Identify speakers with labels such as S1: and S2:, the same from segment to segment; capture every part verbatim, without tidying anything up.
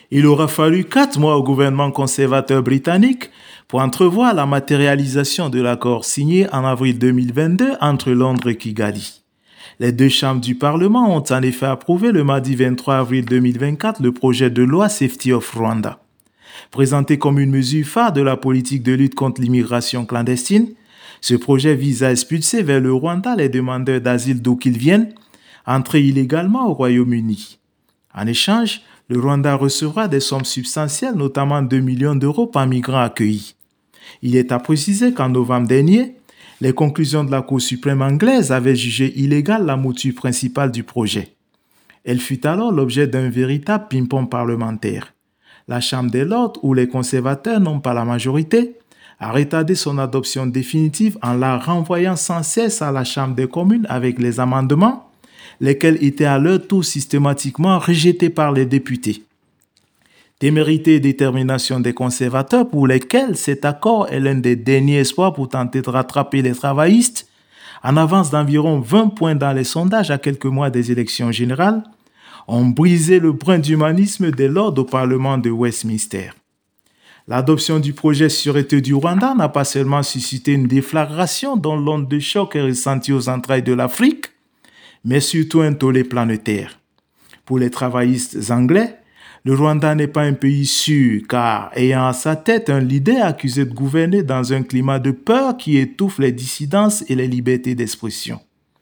S1: Il aura fallu quatre mois au gouvernement conservateur britannique pour entrevoir la matérialisation de l'accord signé en avril deux mille vingt-deux entre Londres et Kigali. Les deux chambres du Parlement ont en effet approuvé le mardi vingt-trois avril deux mille vingt-quatre le projet de loi Safety of Rwanda. Présenté comme une mesure phare de la politique de lutte contre l'immigration clandestine, ce projet vise à expulser vers le Rwanda les demandeurs d'asile d'où qu'ils viennent, entrés illégalement au Royaume-Uni. En échange, le Rwanda recevra des sommes substantielles, notamment deux millions d'euros par migrant accueilli. Il est à préciser qu'en novembre dernier, les conclusions de la Cour suprême anglaise avaient jugé illégale la mouture principale du projet. Elle fut alors l'objet d'un véritable ping-pong parlementaire. La Chambre des Lords, où les conservateurs n'ont pas la majorité, a retardé son adoption définitive en la renvoyant sans cesse à la Chambre des communes avec les amendements, lesquels étaient à leur tour systématiquement rejetés par les députés. Témérité et détermination des conservateurs pour lesquels cet accord est l'un des derniers espoirs pour tenter de rattraper les travaillistes, en avance d'environ vingt points dans les sondages à quelques mois des élections générales, ont brisé le brin d'humanisme des lords au Parlement de Westminster. L'adoption du projet sûreté du Rwanda n'a pas seulement suscité une déflagration dont l'onde de choc est ressentie aux entrailles de l'Afrique, mais surtout un tollé planétaire. Pour les travaillistes anglais, le Rwanda n'est pas un pays sûr car, ayant à sa tête un leader accusé de gouverner dans un climat de peur qui étouffe les dissidences et les libertés d'expression.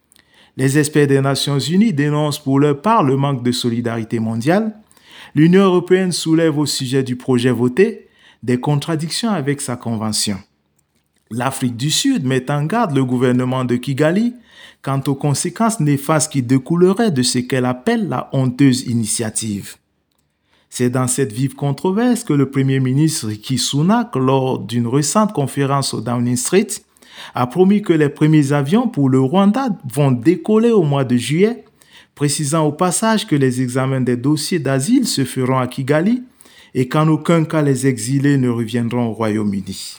S1: Les experts des Nations Unies dénoncent pour leur part le manque de solidarité mondiale. L'Union européenne soulève au sujet du projet voté des contradictions avec sa convention. L'Afrique du Sud met en garde le gouvernement de Kigali quant aux conséquences néfastes qui découleraient de ce qu'elle appelle la honteuse initiative. C'est dans cette vive controverse que le Premier ministre Rishi Sunak, lors d'une récente conférence au Downing Street, a promis que les premiers avions pour le Rwanda vont décoller au mois de juillet, précisant au passage que les examens des dossiers d'asile se feront à Kigali et qu'en aucun cas les exilés ne reviendront au Royaume-Uni.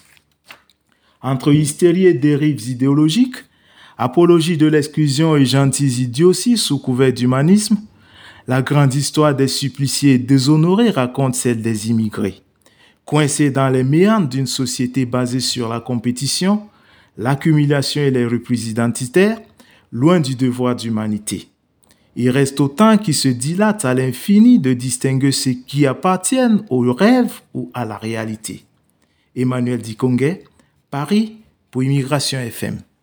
S1: Entre hystérie et dérives idéologiques, apologie de l'exclusion et gentils idioties sous couvert d'humanisme, la grande histoire des suppliciés déshonorés raconte celle des immigrés. Coincés dans les méandres d'une société basée sur la compétition, l'accumulation et les replis identitaires, loin du devoir d'humanité. Il reste autant qui se dilatent à l'infini de distinguer ceux qui appartiennent au rêve ou à la réalité. Emmanuel Dikongué, Paris, pour Immigration F M.